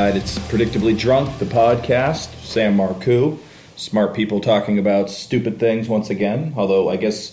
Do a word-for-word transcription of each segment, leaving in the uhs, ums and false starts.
inside It's Predictably Drunk, the podcast. Sam Marcoux. Smart people talking about stupid things once again. Although I guess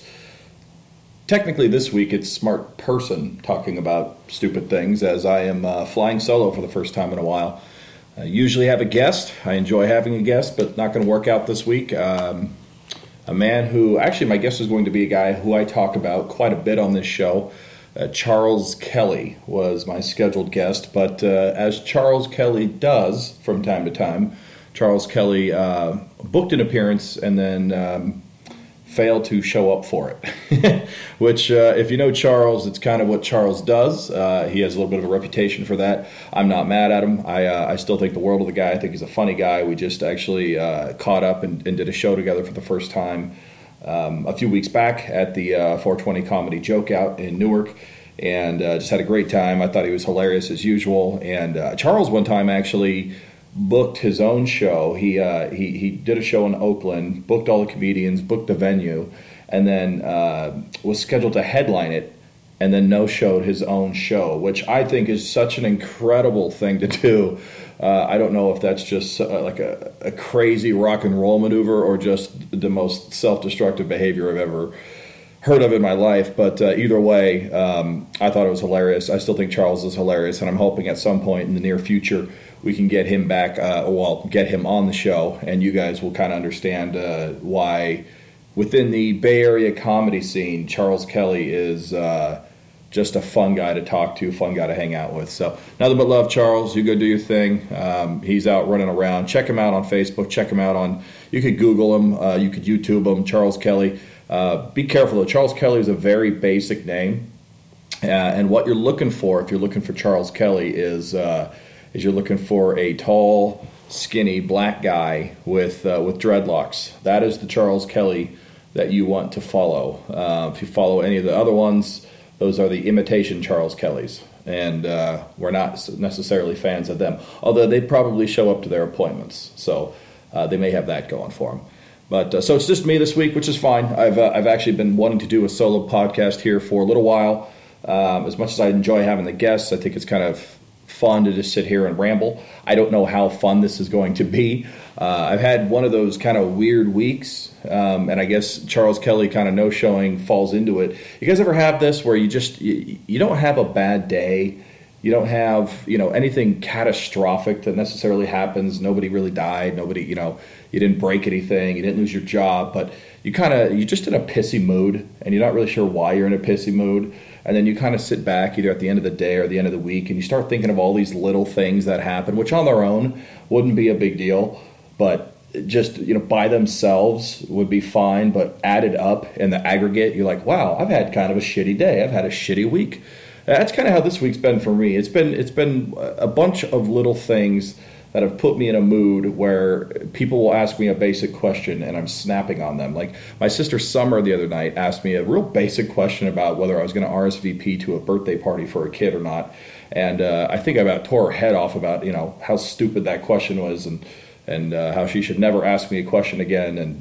technically this week it's smart person talking about stupid things, as I am uh, flying solo for the first time in a while. I usually have a guest. I enjoy having a guest, but not going to work out this week. Um, a man who, actually my guest is going to be a guy who I talk about quite a bit on this show. Uh, Charles Kelly was my scheduled guest, but uh, as Charles Kelly does from time to time, Charles Kelly uh, booked an appearance and then um, failed to show up for it. Which, uh, if you know Charles, it's kind of what Charles does. Uh, he has a little bit of a reputation for that. I'm not mad at him. I uh, I still think the world of the guy. I think he's a funny guy. We just actually uh, caught up and, and did a show together for the first time Um, a few weeks back at the uh, four twenty Comedy Joke Out in Newark, and uh, just had a great time. I thought he was hilarious as usual. And uh, Charles one time actually booked his own show. He uh, he he did a show in Oakland, booked all the comedians, booked the venue, and then uh, was scheduled to headline it, and then no-showed his own show, which I think is such an incredible thing to do. Uh, I don't know if that's just uh, like a, a crazy rock and roll maneuver or just the most self-destructive behavior I've ever heard of in my life. But uh, either way, um, I thought it was hilarious. I still think Charles is hilarious, and I'm hoping at some point in the near future we can get him back, uh, well, get him on the show, and you guys will kind of understand uh, why within the Bay Area comedy scene, Charles Kelly is Uh, just a fun guy to talk to, fun guy to hang out with. So nothing but love, Charles. You go do your thing. Um, he's out running around. Check him out on Facebook. Check him out on, you could Google him. Uh, you could YouTube him, Charles Kelly. Uh, be careful, though. Charles Kelly is a very basic name. Uh, and what you're looking for, if you're looking for Charles Kelly, is uh, is you're looking for a tall, skinny, black guy with, uh, with dreadlocks. That is the Charles Kelly that you want to follow. Uh, if you follow any of the other ones, those are the imitation Charles Kellys, and uh, we're not necessarily fans of them, although they probably show up to their appointments, so uh, they may have that going for them. But uh, so it's just me this week, which is fine. I've uh, I've actually been wanting to do a solo podcast here for a little while. Um, as much as I enjoy having the guests, I think it's kind of fun to just sit here and ramble. I don't know how fun this is going to be. Uh, I've had one of those kind of weird weeks, um, and I guess Charles Kelly kind of no-showing falls into it. You guys ever have this where you just, you, you don't have a bad day, you don't have, you know, anything catastrophic that necessarily happens, nobody really died, nobody, you know, you didn't break anything, you didn't lose your job, but you kind of, you're just in a pissy mood, and you're not really sure why you're in a pissy mood, and then you kind of sit back either at the end of the day or the end of the week, and you start thinking of all these little things that happen, which on their own wouldn't be a big deal, but just, you know, by themselves would be fine, but added up in the aggregate, you're like, wow, I've had kind of a shitty day. I've had a shitty week. That's kind of how this week's been for me. It's been it's been a bunch of little things that have put me in a mood where people will ask me a basic question and I'm snapping on them. Like my sister Summer the other night asked me a real basic question about whether I was going to R S V P to a birthday party for a kid or not. And uh, I think I about tore her head off about, you know, how stupid that question was, and and uh, how she should never ask me a question again, and,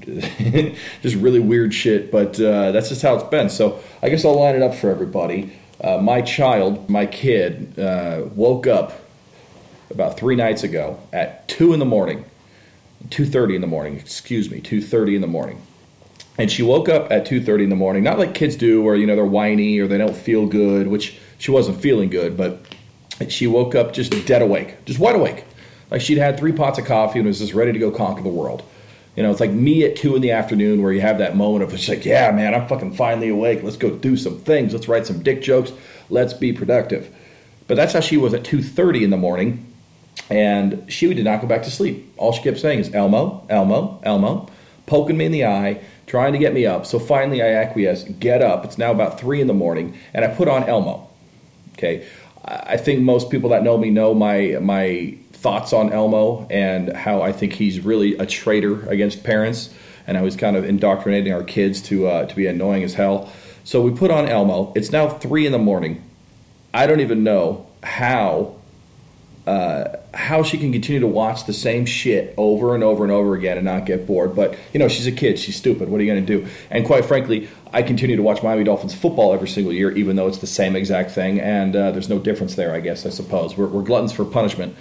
and just really weird shit. But uh, that's just how it's been. So I guess I'll line it up for everybody. Uh, my child, my kid, uh, woke up about three nights ago at two in the morning, two thirty in the morning, excuse me, two thirty in the morning. And she woke up at two thirty in the morning, not like kids do where, you know, they're whiny or they don't feel good, which she wasn't feeling good, but she woke up just dead awake, just wide awake. Like she'd had three pots of coffee and was just ready to go conquer the world. You know, it's like me at two in the afternoon where you have that moment of it's like, yeah, man, I'm fucking finally awake. Let's go do some things. Let's write some dick jokes. Let's be productive. But that's how she was at two thirty in the morning. And she did not go back to sleep. All she kept saying is, Elmo, Elmo, Elmo, poking me in the eye, trying to get me up. So finally I acquiesced, get up. It's now about three in the morning. And I put on Elmo. Okay. I think most people that know me know my my thoughts on Elmo and how I think he's really a traitor against parents, and how he's kind of indoctrinating our kids to uh, to be annoying as hell. So we put on Elmo. It's now three in the morning. I don't even know how uh, how she can continue to watch the same shit over and over and over again and not get bored. But, you know, she's a kid. She's stupid. What are you going to do? And quite frankly, I continue to watch Miami Dolphins football every single year, even though it's the same exact thing. And uh, there's no difference there, I guess, I suppose. We're, we're gluttons for punishment. But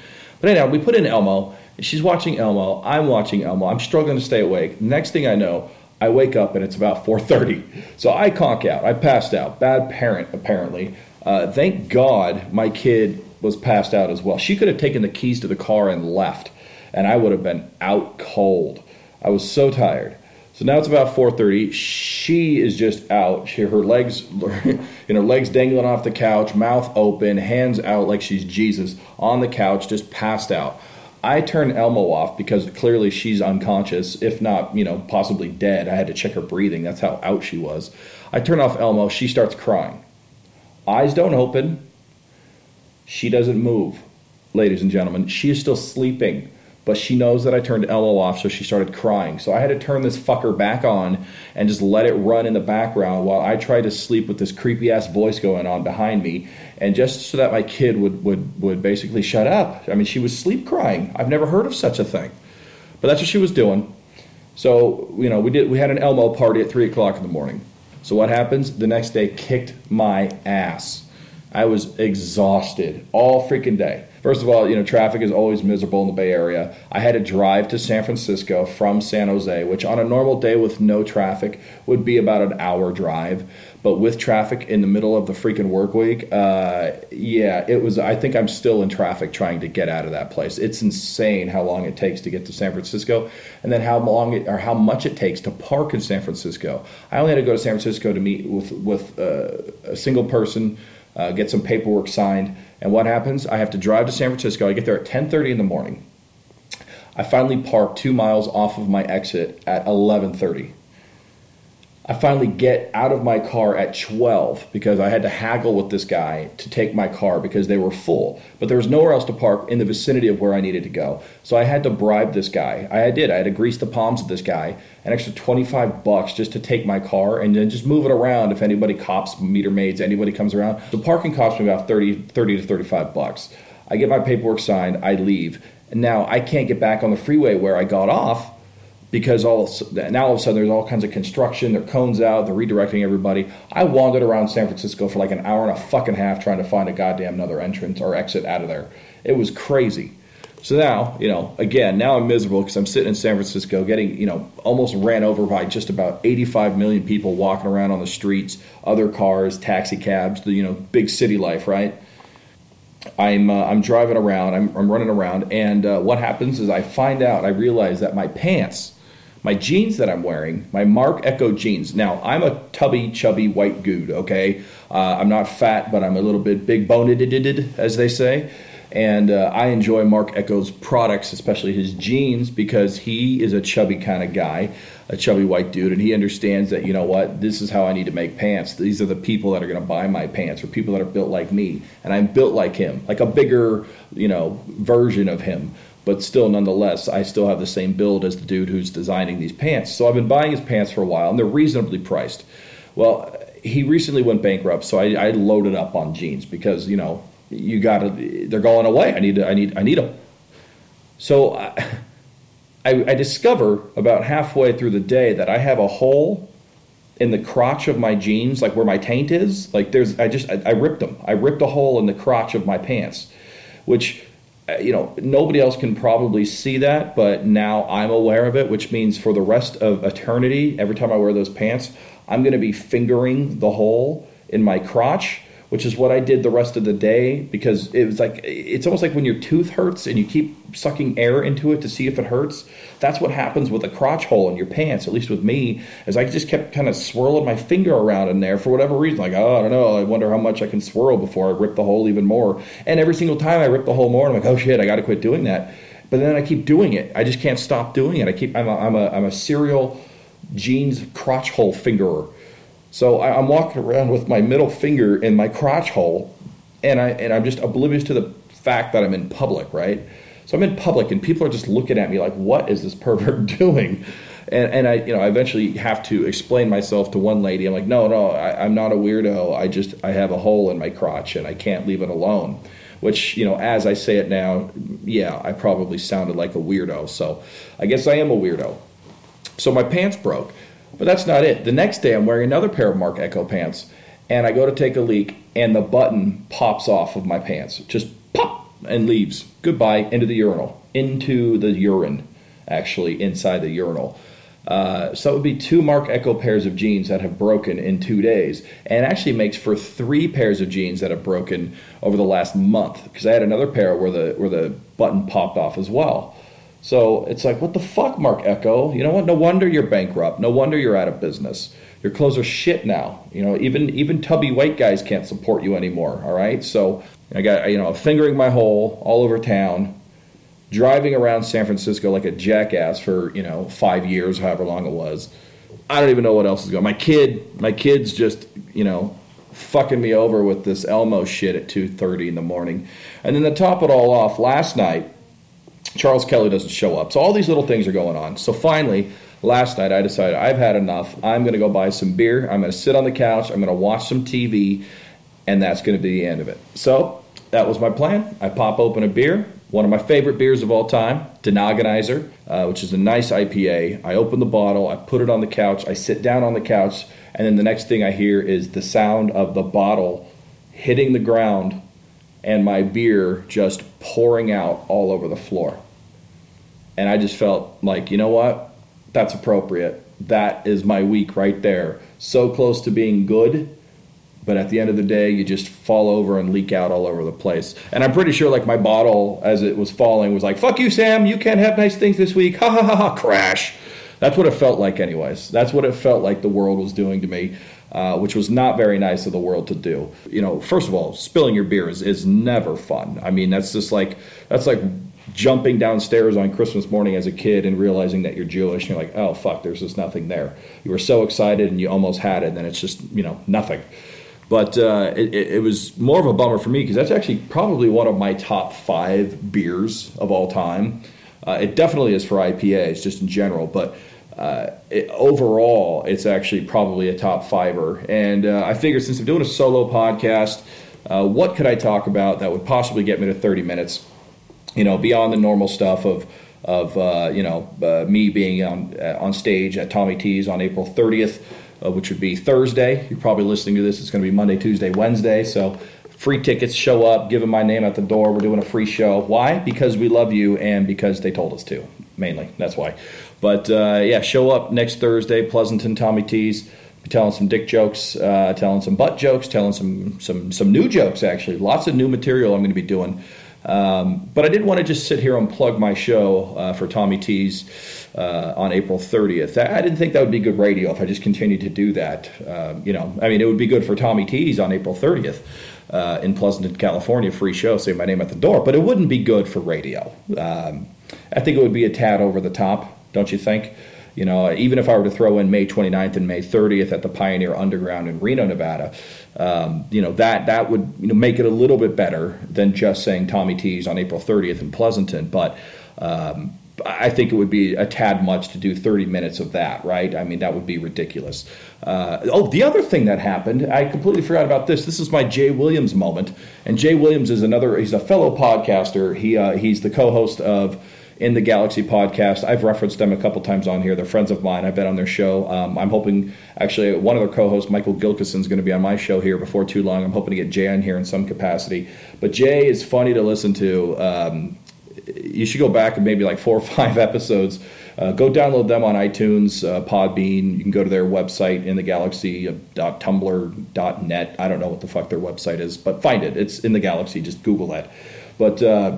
But anyhow, we put in Elmo. She's watching Elmo. I'm watching Elmo. I'm struggling to stay awake. Next thing I know, I wake up and it's about four thirty. So I conk out. I passed out. Bad parent, apparently. Uh, thank God my kid was passed out as well. She could have taken the keys to the car and left, and I would have been out cold. I was so tired. So now it's about four thirty. She is just out. She, her legs, you know, legs dangling off the couch, mouth open, hands out like she's Jesus on the couch, just passed out. I turned Elmo off because clearly she's unconscious, if not, you know, possibly dead. I had to check her breathing. That's how out she was. I turn off Elmo. She starts crying. Eyes don't open. She doesn't move, ladies and gentlemen. She is still sleeping. But she knows that I turned Elmo off, so she started crying. So I had to turn this fucker back on and just let it run in the background while I tried to sleep with this creepy-ass voice going on behind me, and just so that my kid would, would, would basically shut up. I mean, she was sleep crying. I've never heard of such a thing. But that's what she was doing. So, you know, we did. We had an Elmo party at three o'clock in the morning. So what happens? The next day kicked my ass. I was exhausted all freaking day. First of all, you know, traffic is always miserable in the Bay Area. I had to drive to San Francisco from San Jose, which on a normal day with no traffic would be about an hour drive. But with traffic in the middle of the freaking work week, uh, yeah, it was, I think I'm still in traffic trying to get out of that place. It's insane how long it takes to get to San Francisco, and then how long it, or how much it takes to park in San Francisco. I only had to go to San Francisco to meet with, with uh, a single person, uh, get some paperwork signed. And what happens? I have to drive to San Francisco. I get there at ten thirty in the morning. I finally park two miles off of my exit at eleven thirty. I finally get out of my car at twelve because I had to haggle with this guy to take my car because they were full. But there was nowhere else to park in the vicinity of where I needed to go. So I had to bribe this guy. I did. I had to grease the palms of this guy, an extra twenty-five bucks just to take my car and then just move it around if anybody, cops, meter maids, anybody comes around. The parking cost me about thirty, thirty to thirty-five bucks. I get my paperwork signed. I leave. And now I can't get back on the freeway where I got off, because all now all of a sudden there's all kinds of construction, there are cones out, they're redirecting everybody. I wandered around San Francisco for like an hour and a fucking half trying to find a goddamn another entrance or exit out of there. It was crazy. So now, you know, again, now I'm miserable because I'm sitting in San Francisco getting, you know, almost ran over by just about eighty-five million people walking around on the streets, other cars, taxi cabs, the, you know, big city life, right? I'm uh, I'm driving around, I'm, I'm running around, and uh, what happens is I find out, I realize that my pants, my jeans that I'm wearing, my Marc Ecko jeans. Now, I'm a tubby, chubby white dude, okay? Uh, I'm not fat, but I'm a little bit big boned, as they say. And uh, I enjoy Marc Ecko's products, especially his jeans, because he is a chubby kind of guy, a chubby white dude, and he understands that, you know what, this is how I need to make pants. These are the people that are going to buy my pants, or people that are built like me. And I'm built like him, like a bigger, you know, version of him. But still, nonetheless, I still have the same build as the dude who's designing these pants. So I've been buying his pants for a while, and they're reasonably priced. Well, he recently went bankrupt, so I, I loaded up on jeans because, you know, you got to, they're going away. I need to, I need, I need them. So I, I, I discover about halfway through the day that I have a hole in the crotch of my jeans, like where my taint is. Like there's, I just, I, I ripped them. I ripped a hole in the crotch of my pants, which, you know, nobody else can probably see that, but now I'm aware of it, which means for the rest of eternity, every time I wear those pants, I'm going to be fingering the hole in my crotch, which is what I did the rest of the day, because it was like, it's almost like when your tooth hurts and you keep sucking air into it to see if it hurts. That's what happens with a crotch hole in your pants, at least with me, is I just kept kind of swirling my finger around in there for whatever reason. Like, oh, I don't know, I wonder how much I can swirl before I rip the hole even more. And every single time I rip the hole more, I'm like, oh shit, I got to quit doing that. But then I keep doing it. I just can't stop doing it. I keep, I'm a, I'm a, I'm a serial jeans crotch hole fingerer. So I, I'm walking around with my middle finger in my crotch hole, and I and I'm just oblivious to the fact that I'm in public, right? So I'm in public, and people are just looking at me like, "What is this pervert doing?" And and I you know I eventually have to explain myself to one lady. I'm like, "No, no, I, I'm not a weirdo. I just I have a hole in my crotch, and I can't leave it alone." Which, you know, as I say it now, yeah, I probably sounded like a weirdo. So I guess I am a weirdo. So my pants broke. But that's not it. The next day, I'm wearing another pair of Marc Ecko pants, and I go to take a leak, and the button pops off of my pants. Just pop! and leaves. Goodbye, into the urinal. Into the urine, actually, inside the urinal. Uh, so it would be two Marc Ecko pairs of jeans that have broken in two days. And it actually makes for three pairs of jeans that have broken over the last month. Because I had another pair where the where the button popped off as well. So it's like, what the fuck, Marc Ecko? You know what? No wonder you're bankrupt. No wonder you're out of business. Your clothes are shit now. You know, even even tubby white guys can't support you anymore, all right? So I got, you know, fingering my hole all over town, driving around San Francisco like a jackass for, you know, five years, however long it was. I don't even know what else is going on. My kid, my kid's just, you know, fucking me over with this Elmo shit at two thirty in the morning. And then to top it all off, last night, Charles Kelly doesn't show up. So all these little things are going on. So finally, last night I decided I've had enough. I'm going to go buy some beer. I'm going to sit on the couch. I'm going to watch some T V. And that's going to be the end of it. So that was my plan. I pop open a beer. One of my favorite beers of all time, Denagonizer, uh, which is a nice I P A. I open the bottle. I put it on the couch. I sit down on the couch. And then the next thing I hear is the sound of the bottle hitting the ground and my beer just pouring out all over the floor. And I just felt like, you know what? That's appropriate. That is my week right there. So close to being good, but at the end of the day, you just fall over and leak out all over the place. And I'm pretty sure like my bottle, as it was falling, was like, fuck you, Sam, you can't have nice things this week. Ha ha ha ha, crash. That's what it felt like anyways. That's what it felt like the world was doing to me, uh, which was not very nice of the world to do. You know, first of all, spilling your beer is, is never fun. I mean, that's just like, that's like jumping downstairs on Christmas morning as a kid and realizing that you're Jewish. And you're like, oh, fuck, there's just nothing there. You were so excited and you almost had it, and then it's just, you know, nothing. But uh, it, it was more of a bummer for me because that's actually probably one of my top five beers of all time. Uh, it definitely is for I P As, just in general. But uh, it, overall, it's actually probably a top fiver. And uh, I figured since I'm doing a solo podcast, uh, what could I talk about that would possibly get me to thirty minutes? You know, beyond the normal stuff of of uh, you know uh, me being on uh, on stage at Tommy T's on April thirtieth. Uh, which would be Thursday. You're probably listening to this. It's going to be Monday, Tuesday, Wednesday. So free tickets, show up, give them my name at the door. We're doing a free show. Why? Because we love you and because they told us to, mainly. That's why. But, uh, yeah, show up next Thursday, Pleasanton, Tommy T's. Be telling some dick jokes, uh, telling some butt jokes, telling some, some, some new jokes, actually. Lots of new material I'm going to be doing. Um, but I didn't want to just sit here and plug my show uh, for Tommy T's uh, on April thirtieth. I, I didn't think that would be good radio if I just continued to do that. Uh, you know, I mean, it would be good for Tommy T's on April thirtieth uh, in Pleasanton, California, free show, say my name at the door. But it wouldn't be good for radio. Um, I think it would be a tad over the top, don't you think? You know, even if I were to throw in May twenty-ninth and May thirtieth at the Pioneer Underground in Reno, Nevada, um, you know, that that would you know make it a little bit better than just saying Tommy T's on April thirtieth in Pleasanton. But um, I think it would be a tad much to do thirty minutes of that, right? I mean, that would be ridiculous. Uh, oh, the other thing that happened, I completely forgot about this. This is my Jay Williams moment. And Jay Williams is another, he's a fellow podcaster. He uh, He's the co-host of In the Galaxy podcast. I've referenced them a couple times on here. They're friends of mine. I've been on their show. Um, I'm hoping, actually, one of their co-hosts, Michael Gilkison, is going to be on my show here before too long. I'm hoping to get Jay on here in some capacity. But Jay is funny to listen to. Um, you should go back and maybe like four or five episodes. Uh, go download them on iTunes, uh, Podbean. You can go to their website, in the galaxy dot tumblr dot net. I don't know what the fuck their website is, but find it. It's In the Galaxy. Just Google that. But uh,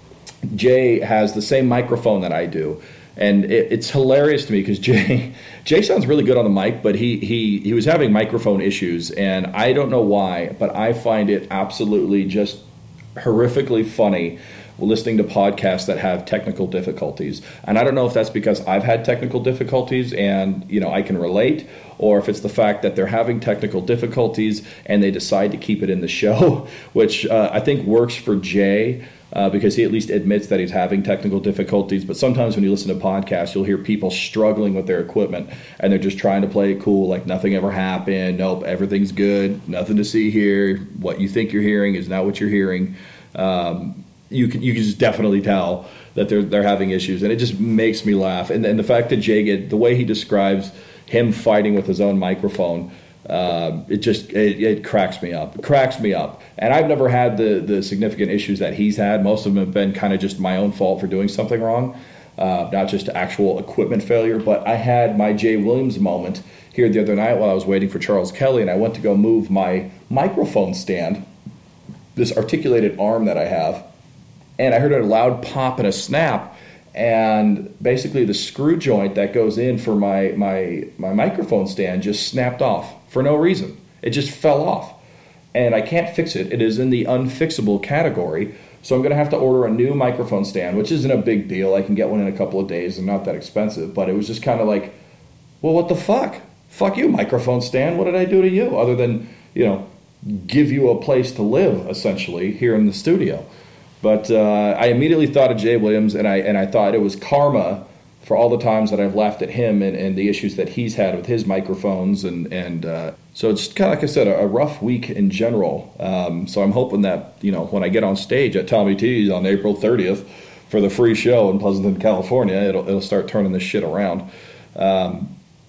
Jay has the same microphone that I do, and it, it's hilarious to me because Jay Jay sounds really good on the mic, but he he he was having microphone issues, and I don't know why, but I find it absolutely just horrifically funny listening to podcasts that have technical difficulties. And I don't know if that's because I've had technical difficulties and, you know, I can relate, or if it's the fact that they're having technical difficulties and they decide to keep it in the show, which uh, I think works for Jay. Uh, because he at least admits that he's having technical difficulties. But sometimes when you listen to podcasts, you'll hear people struggling with their equipment, and they're just trying to play it cool, like nothing ever happened. Nope, everything's good. Nothing to see here. What you think you're hearing is not what you're hearing. Um, you can you can just definitely tell that they're they're having issues, and it just makes me laugh. And, and the fact that Jay, get, the way he describes him fighting with his own microphone, Uh, it just it, it cracks me up. It cracks me up. And I've never had the the significant issues that he's had. Most of them have been kind of just my own fault for doing something wrong, uh, not just actual equipment failure. But I had my Jay Williams moment here the other night while I was waiting for Charles Kelly, and I went to go move my microphone stand, this articulated arm that I have, and I heard a loud pop and a snap, and basically the screw joint that goes in for my my my microphone stand just snapped off for no reason. It just fell off, and I can't fix it. It is in the unfixable category, so I'm going to have to order a new microphone stand, which isn't a big deal. I can get one in a couple of days and not that expensive, but it was just kind of like, well, what the fuck? Fuck you, microphone stand. What did I do to you other than, you know, give you a place to live, essentially, here in the studio? But uh, I immediately thought of Jay Williams, and I and I thought it was karma for all the times that I've laughed at him and, and the issues that he's had with his microphones. And, and uh, so it's kind of, like I said, a, a rough week in general. Um, so I'm hoping that, you know, when I get on stage at Tommy T's on April thirtieth for the free show in Pleasanton, California, it'll, it'll start turning this shit around. Um,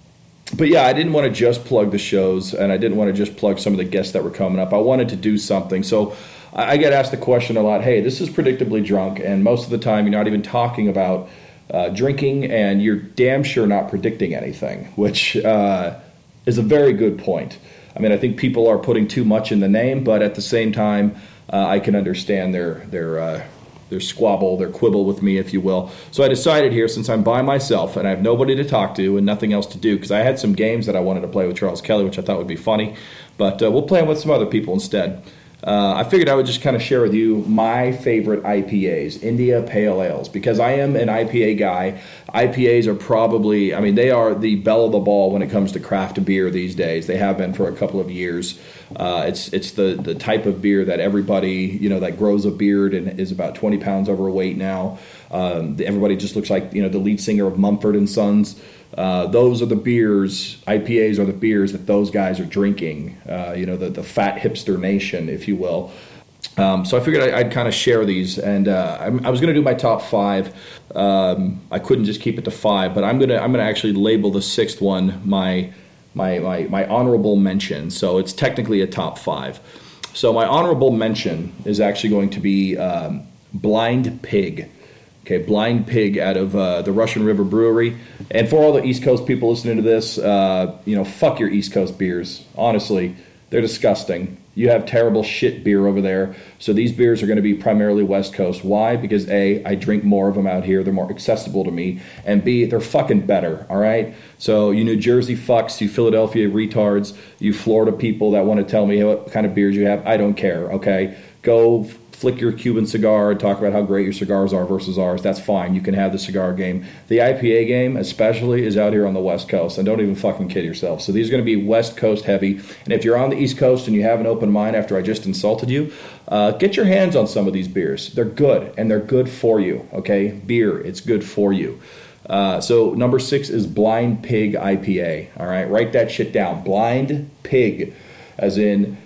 But yeah, I didn't want to just plug the shows, and I didn't want to just plug some of the guests that were coming up. I wanted to do something. So I get asked the question a lot, hey, this is Predictably Drunk, and most of the time you're not even talking about uh, drinking, and you're damn sure not predicting anything, which uh, is a very good point. I mean, I think people are putting too much in the name, but at the same time, uh, I can understand their their uh, their squabble, their quibble with me, if you will. So I decided here, since I'm by myself and I have nobody to talk to and nothing else to do, because I had some games that I wanted to play with Charles Kelly, which I thought would be funny, but uh, we'll play them with some other people instead. Uh, I figured I would just kind of share with you my favorite I P As, India Pale Ales, because I am an I P A guy. I P As are probably, I mean, they are the belle of the ball when it comes to craft beer these days. They have been for a couple of years. Uh, it's it's the, the type of beer that everybody, you know, that grows a beard and is about twenty pounds overweight now. Um, everybody just looks like, you know, the lead singer of Mumford and Sons. Uh, those are the beers, I P As are the beers that those guys are drinking, uh, you know, the, the fat hipster nation, if you will. Um, so I figured I, I'd kind of share these, and uh, I, I was going to do my top five. Um, I couldn't just keep it to five, but I'm going to I'm going to actually label the sixth one my, my, my, my honorable mention. So it's technically a top five. So my honorable mention is actually going to be um, Blind Pig. Okay, Blind Pig out of uh, the Russian River Brewery. And for all the East Coast people listening to this, uh, you know, fuck your East Coast beers. Honestly, they're disgusting. You have terrible shit beer over there. So these beers are going to be primarily West Coast. Why? Because A, I drink more of them out here. They're more accessible to me. And B, they're fucking better, all right? So you New Jersey fucks, you Philadelphia retards, you Florida people that want to tell me what kind of beers you have, I don't care, okay? Go flick your Cuban cigar and talk about how great your cigars are versus ours. That's fine. You can have the cigar game. The I P A game, especially, is out here on the West Coast. And don't even fucking kid yourself. So these are going to be West Coast heavy. And if you're on the East Coast and you have an open mind after I just insulted you, uh, get your hands on some of these beers. They're good, and they're good for you, okay? Beer, it's good for you. Uh, so number six is Blind Pig I P A, all right? Write that shit down. Blind Pig, as in...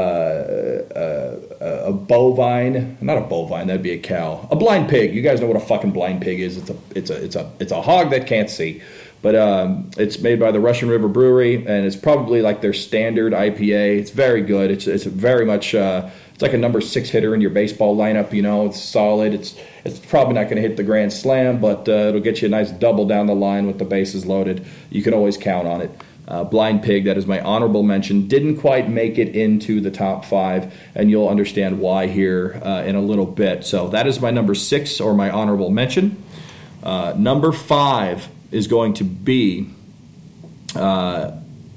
Uh, uh, a bovine, not a bovine, that'd be a cow. A blind pig. You guys know what a fucking blind pig is. It's a, it's a, it's a, it's a hog that can't see. But um, it's made by the Russian River Brewery, and it's probably like their standard I P A. It's very good. It's, it's very much, uh, it's like a number six hitter in your baseball lineup. You know, it's solid. It's, it's probably not going to hit the grand slam, but uh, it'll get you a nice double down the line with the bases loaded. You can always count on it. Uh, Blind Pig, that is my honorable mention. Didn't quite make it into the top five, and you'll understand why here uh, in a little bit. So that is my number six, or my honorable mention. Uh, number five is going to be uh,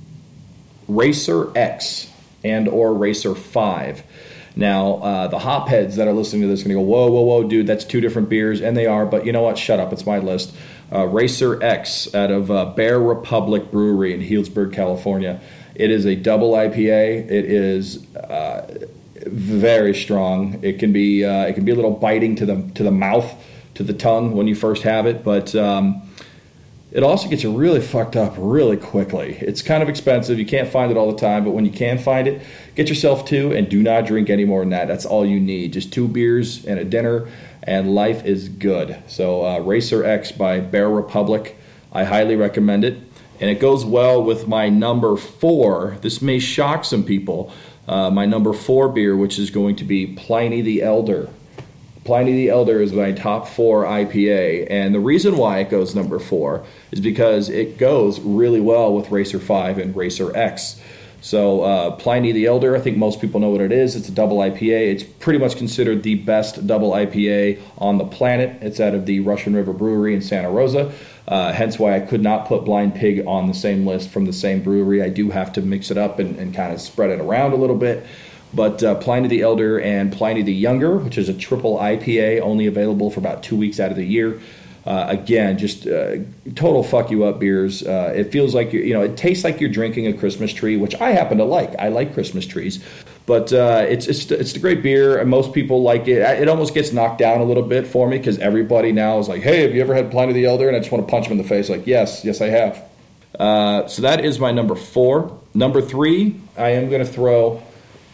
Racer X and or Racer five. Now, uh, the hopheads that are listening to this are going to go, whoa, whoa, whoa, dude, that's two different beers, and they are, but you know what? Shut up. It's my list. Uh, Racer X out of uh, Bear Republic Brewery in Healdsburg, California. It is a double I P A. It is uh, very strong. It can be uh, it can be a little biting to the to the mouth, to the tongue when you first have it, but um, it also gets you really fucked up really quickly. It's kind of expensive. You can't find it all the time, but when you can find it, get yourself two, and do not drink any more than that. That's all you need. Just two beers and a dinner, and life is good. So uh, Racer X by Bear Republic, I highly recommend it. And it goes well with my number four. This may shock some people. Uh, my number four beer, which is going to be Pliny the Elder. Pliny the Elder is my top four I P A, and the reason why it goes number four is because it goes really well with Racer five and Racer X. So uh, Pliny the Elder, I think most people know what it is. It's a double I P A. It's pretty much considered the best double I P A on the planet. It's out of the Russian River Brewery in Santa Rosa, uh, hence why I could not put Blind Pig on the same list from the same brewery. I do have to mix it up and, and kind of spread it around a little bit. But uh, Pliny the Elder and Pliny the Younger, which is a triple I P A, only available for about two weeks out of the year. Uh, again, just uh, total fuck you up beers. Uh, it feels like, you're, you know, it tastes like you're drinking a Christmas tree, which I happen to like. I like Christmas trees. But uh, it's, it's, it's a great beer, and most people like it. It almost gets knocked down a little bit for me because everybody now is like, hey, have you ever had Pliny the Elder? And I just want to punch them in the face like, yes, yes, I have. Uh, so that is my number four. Number three, I am going to throw...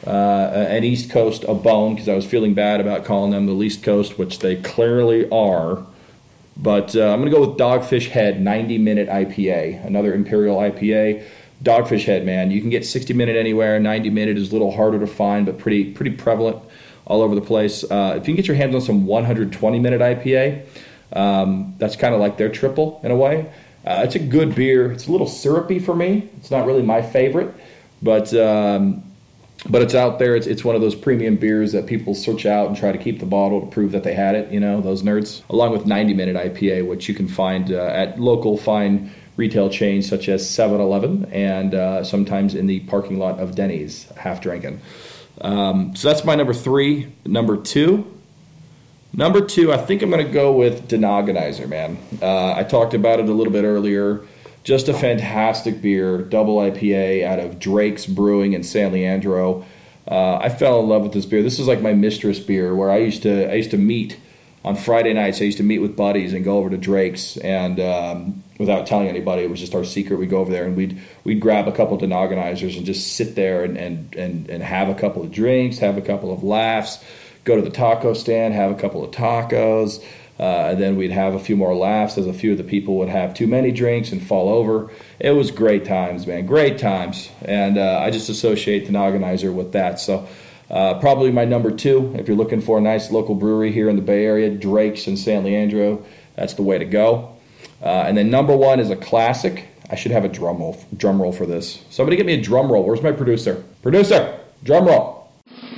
Uh, an East Coast a bone because I was feeling bad about calling them the East Coast, which they clearly are. But uh, I'm going to go with Dogfish Head ninety minute I P A, another Imperial I P A. Dogfish Head, man, you can get sixty minute anywhere. ninety minute is a little harder to find, but pretty pretty prevalent all over the place. Uh, if you can get your hands on some one hundred twenty minute I P A, um, that's kind of like their triple in a way. Uh, it's a good beer. It's a little syrupy for me. It's not really my favorite, but... Um, But it's out there. It's it's one of those premium beers that people search out and try to keep the bottle to prove that they had it, you know, those nerds. Along with ninety minute I P A, which you can find uh, at local fine retail chains such as seven eleven and uh, sometimes in the parking lot of Denny's, half drinking. Um, so that's my number three. Number two. Number two, I think I'm going to go with Denogonizer, man. Uh, I talked about it a little bit earlier. Just a fantastic beer, double I P A out of Drake's Brewing in San Leandro. Uh, I fell in love with this beer. This is like my mistress beer, where I used to I used to meet on Friday nights. I used to meet with buddies and go over to Drake's, and um, without telling anybody, it was just our secret. We'd go over there and we'd we'd grab a couple of Denogonizers and just sit there and and and, and have a couple of drinks, have a couple of laughs, go to the taco stand, have a couple of tacos. Uh, and then we'd have a few more laughs as a few of the people would have too many drinks and fall over. It was great times, man, great times. And uh, I just associate the Nogganizer with that. So uh, probably my number two, if you're looking for a nice local brewery here in the Bay Area, Drake's in San Leandro, that's the way to go. Uh, and then number one is a classic. I should have a drum roll, drum roll for this. Somebody get me a drum roll. Where's my producer? Producer, drum roll.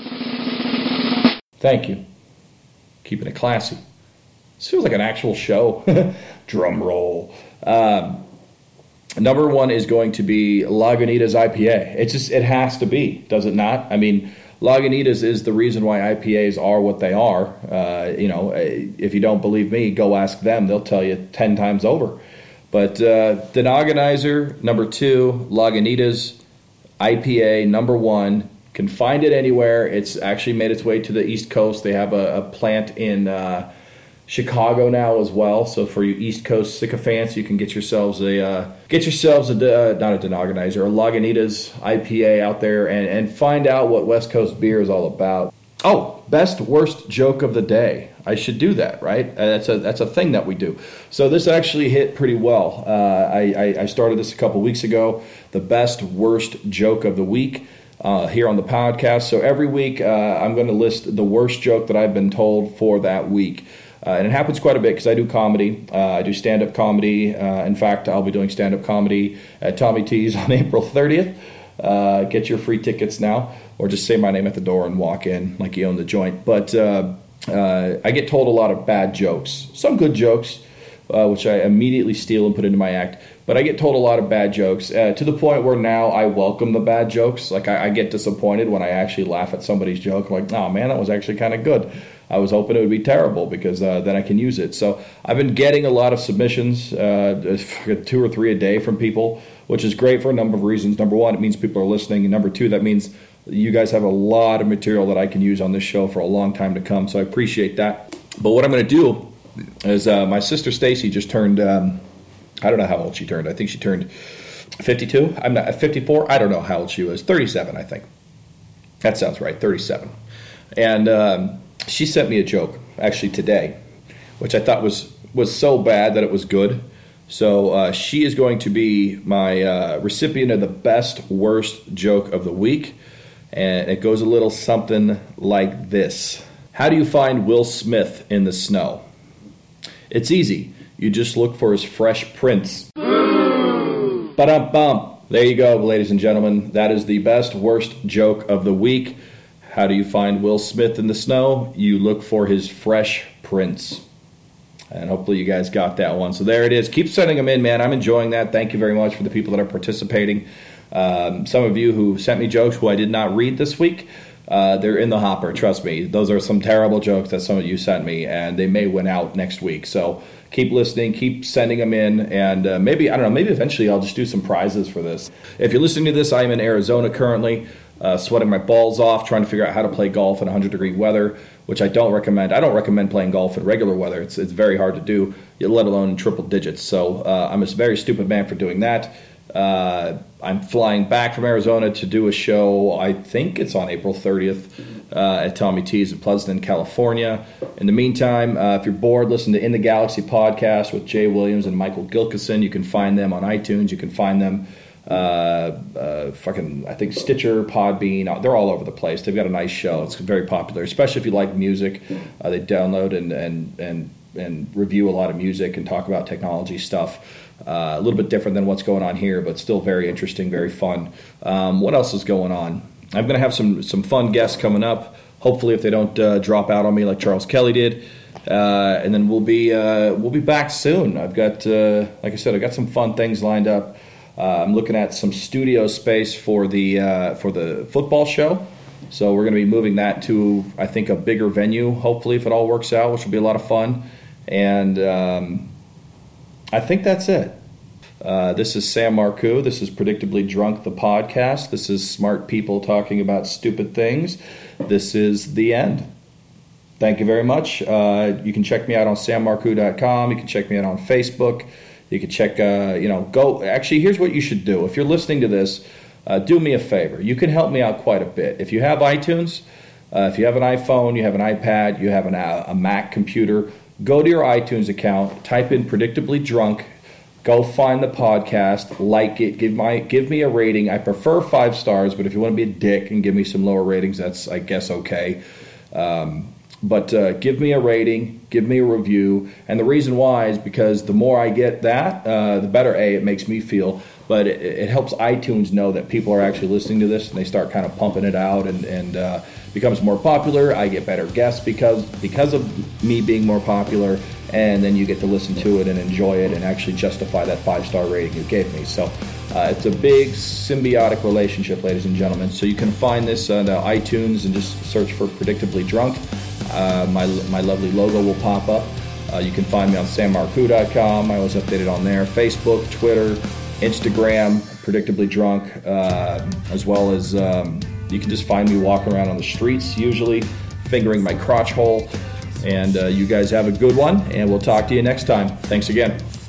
Thank you. Keeping it classy. This feels like an actual show. Drum roll. Um, number one is going to be Lagunitas I P A. It just it has to be, does it not? I mean, Lagunitas is the reason why I P As are what they are. Uh, you know, if you don't believe me, go ask them. They'll tell you ten times over. But uh, Denogonizer, number two. Lagunitas I P A, number one. Can find it anywhere. It's actually made its way to the East Coast. They have a, a plant in... Uh, Chicago now as well, so for you East Coast sycophants, you can get yourselves a uh, get yourselves a uh, not a Denogonizer, a Lagunitas I P A out there, and and find out what West Coast beer is all about. Oh, best worst joke of the day. I should do that, right? Uh, that's a that's a thing that we do. So this actually hit pretty well. Uh, I, I I started this a couple weeks ago. The best worst joke of the week. Uh, here on the podcast. So every week uh, I'm going to list the worst joke that I've been told for that week. Uh, and it happens quite a bit because I do comedy. Uh, I do stand-up comedy. Uh, in fact, I'll be doing stand-up comedy at Tommy T's on April thirtieth. Uh, get your free tickets now, or just say my name at the door and walk in like you own the joint. But uh, uh, I get told a lot of bad jokes. Some good jokes, uh, which I immediately steal and put into my act. But I get told a lot of bad jokes uh, to the point where now I welcome the bad jokes. Like I, I get disappointed when I actually laugh at somebody's joke. I'm like, oh man, that was actually kind of good. I was hoping it would be terrible because uh, then I can use it. So I've been getting a lot of submissions, uh, two or three a day from people, which is great for a number of reasons. Number one, it means people are listening. And number two, that means you guys have a lot of material that I can use on this show for a long time to come. So I appreciate that. But what I'm going to do is uh, my sister Stacy just turned, um, I don't know how old she turned. I think she turned fifty-two. I'm not fifty-four. I don't know how old she was. thirty-seven, I think. That sounds right, thirty-seven. And... Um, she sent me a joke, actually today, which I thought was, was so bad that it was good. So uh, she is going to be my uh, recipient of the best worst joke of the week. And it goes a little something like this. How do you find Will Smith in the snow? It's easy. You just look for his fresh prints. Ba-dum-bum. There you go, ladies and gentlemen. That is the best worst joke of the week. How do you find Will Smith in the snow? You look for his fresh prints. And hopefully you guys got that one. So there it is. Keep sending them in, man. I'm enjoying that. Thank you very much for the people that are participating. Um, some of you who sent me jokes who I did not read this week, uh, they're in the hopper. Trust me. Those are some terrible jokes that some of you sent me, and they may win out next week. So keep listening. Keep sending them in. And uh, maybe, I don't know, maybe eventually I'll just do some prizes for this. If you're listening to this, I am in Arizona currently. Uh, sweating my balls off, trying to figure out how to play golf in one hundred degree weather, which I don't recommend. I don't recommend playing golf in regular weather. It's it's very hard to do, let alone in triple digits. So uh, I'm a very stupid man for doing that. Uh, I'm flying back from Arizona to do a show, I think it's on April thirtieth, uh, at Tommy T's in Pleasanton, California. In the meantime, uh, if you're bored, listen to In the Galaxy podcast with Jay Williams and Michael Gilkison. You can find them on iTunes. You can find them Uh, uh, fucking, I think Stitcher, Podbean, they're all over the place. They've got a nice show. It's very popular, especially if you like music. Uh, they download and, and and and review a lot of music and talk about technology stuff. Uh, a little bit different than what's going on here, but still very interesting, very fun. Um, what else is going on? I'm going to have some some fun guests coming up. Hopefully, if they don't uh, drop out on me like Charles Kelly did. Uh, and then we'll be uh, we'll be back soon. I've got, uh, like I said, I've got some fun things lined up. Uh, I'm looking at some studio space for the uh, for the football show, so we're going to be moving that to, I think, a bigger venue. Hopefully, if it all works out, which will be a lot of fun. And um, I think that's it. Uh, this is Sam Marcoux. This is Predictably Drunk, the podcast. This is smart people talking about stupid things. This is the end. Thank you very much. Uh, you can check me out on sam marcoux dot com. You can check me out on Facebook. You can check, uh, you know, go. Actually, here's what you should do. If you're listening to this, uh, do me a favor. You can help me out quite a bit. If you have iTunes, uh, if you have an iPhone, you have an iPad, you have an, uh, a Mac computer, go to your iTunes account, type in Predictably Drunk, go find the podcast, like it, give my give me a rating. I prefer five stars, but if you want to be a dick and give me some lower ratings, that's, I guess, okay. Um, But uh, give me a rating, give me a review, and the reason why is because the more I get that, uh, the better, A, it makes me feel, but it, it helps iTunes know that people are actually listening to this, and they start kind of pumping it out, and, and uh, becomes more popular. I get better guests because because of me being more popular, and then you get to listen to it and enjoy it and actually justify that five-star rating you gave me. So uh, it's a big symbiotic relationship, ladies and gentlemen. So you can find this on uh, iTunes and just search for Predictably Drunk. Uh, my my lovely logo will pop up. Uh, you can find me on sam marcoux dot com. I always update it on there. Facebook, Twitter, Instagram, Predictably Drunk, uh, as well as um, you can just find me walking around on the streets, usually fingering my crotch hole. And uh, you guys have a good one, and we'll talk to you next time. Thanks again.